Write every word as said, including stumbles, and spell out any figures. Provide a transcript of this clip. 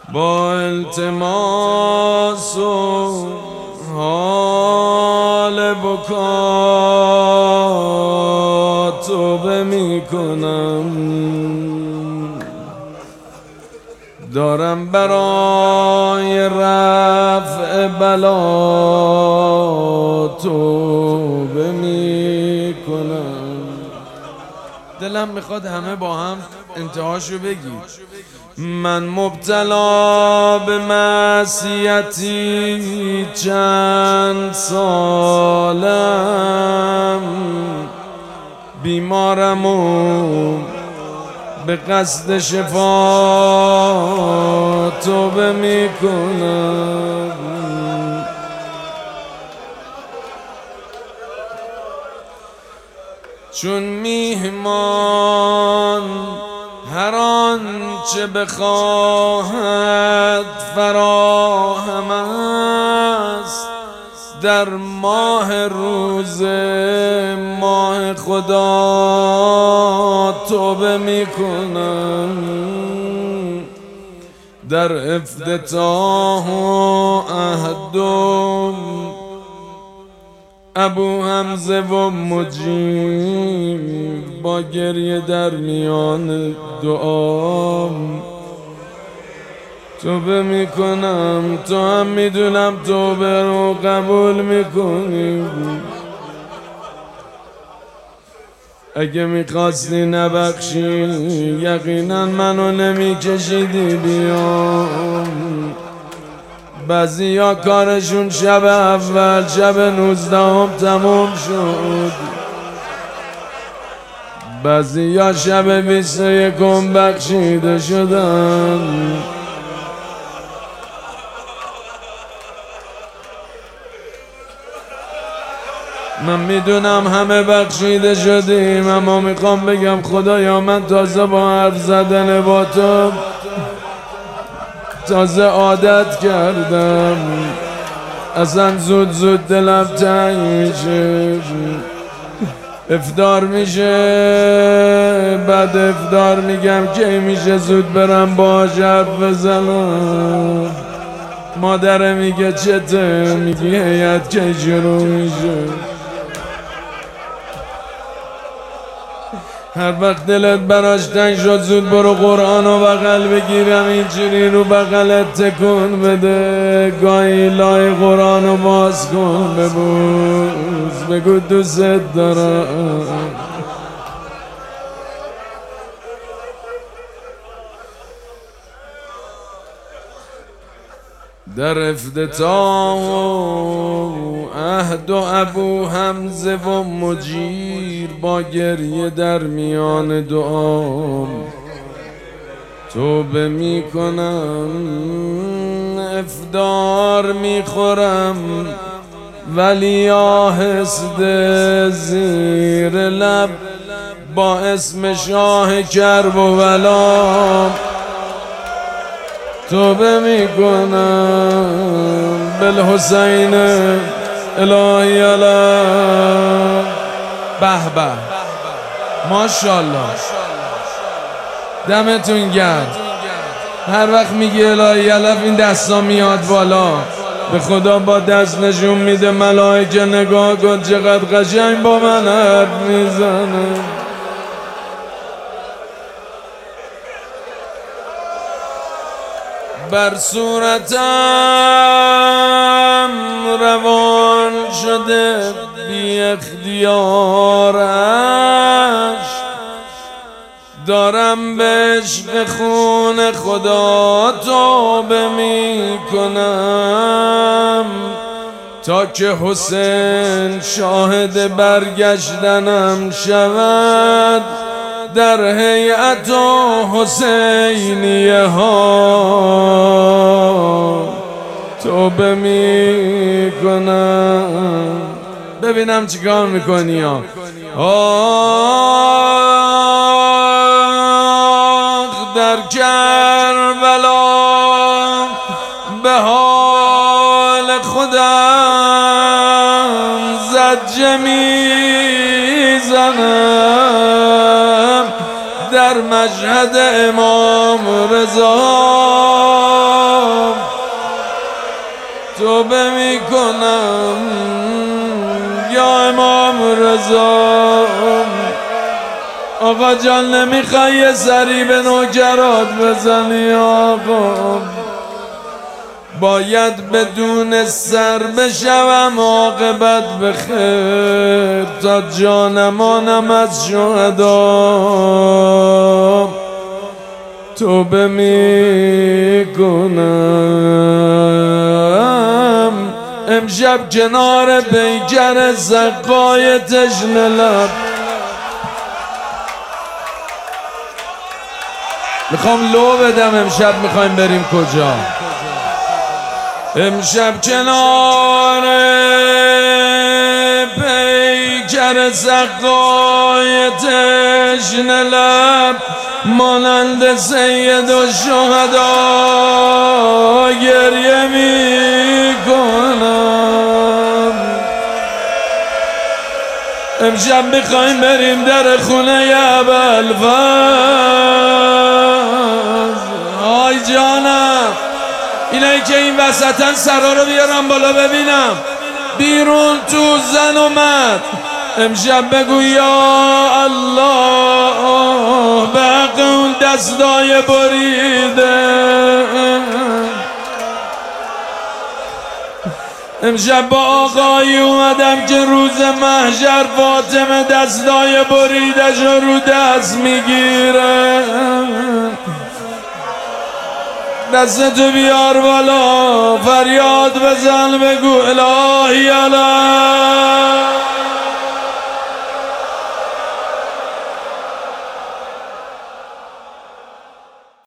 با التماس و حال بکا توبه می کنم، دارم برای رفع بلا توبه می کنم. دلم میخواد همه با هم انتهاشو بگید. من مبتلا به معصیتی چند سالم، بیمارم و به قصد شفا توبه میکنم. چون میهمان هر آنچه بخواهد فراهم است، در ماه روز ماه خدا توبه میکنم. در افتتاح و عهدم ابو حمزه و مجیب، با گریه در میان دعام توبه میکنم. تو هم میدونم توبه رو قبول میکنی. اگه میخواستی نبخشی یقینا منو نمیکشیدی بیام. بعضی ها کارشون شب اول شب نوزدهم تموم شد، بعضی ها شب بیست و یکم بخشیده شدن. من میدونم همه بخشیده شدیم، اما میخوام بگم خدایا من تازه با حرف زدن با تو تازه عادت کردم، اصلا زود زود دلم تنگ میشه. افطار میشه، بعد افطار میگم کی میشه زود برم باهاش حرف بزنم. مادره میگه چته، میگی هیئت کی شروع میشه. هر وقت دلت براش تنگ شد زود برو قرآن و بغل بگیرم، اینجوری رو بغلت تکون بده. گاهی لای قرآن رو باز کن، ببوس بگو دوست دارم. در افتتاح عهد و ابو حمزه و مجیر، با گریه در میان دعام توبه میکنم. افطار میخورم ولی آهسته زیر لب، با اسم شاه کرب و بلا توبه میکنم. بالحسین الهی علی. به به ماشاءالله، دمتون گرم. هر وقت میگی الهی علف این دستا میاد بالا. به خدا با دست نشون میده ملائکه نگاه کن چقدر قشنگ با من حرف میزنه. بر صورتم روان شده بی اختیارش، دارم به عشق خون خدا توبه می کنم، تا که حسین شاهد برگشتنم شود. در هیئت و حسینیه ها توبه می کنم. ببینم چیکار میکنی ها. آخ در کربلا به حال خودم زجه میزنم، در مشهد امام رضا توبه میکنم یا امام رضا. آقا جان نمیخوای یه سری به نوکرات بزنی آقا؟ باید بدون سر بشوم عاقبت بخیر تا جانمانم از شهدا توبه میکنم. امشب کنار پیکر سقای تشنه لب میخوام لو بدم. امشب میخوایم بریم کجا؟ امشب کنار پیکر سقای تشنه لب مانند سید و شهدا گریه میکنم. امشب میخوایم بریم در خونه ابوالفضل. آی جانم اینایی که این وسطن سرا رو بیارم بالا ببینم. بیرون تو زن و مرد امشب بگو یا الله به حق اون دستای بریده. امشب با آقایی اومدم که روز محشر فاطمه دستای بریدش رو دست میگیره. دستتو بیار بالا فریاد بزن بگو الهی الهی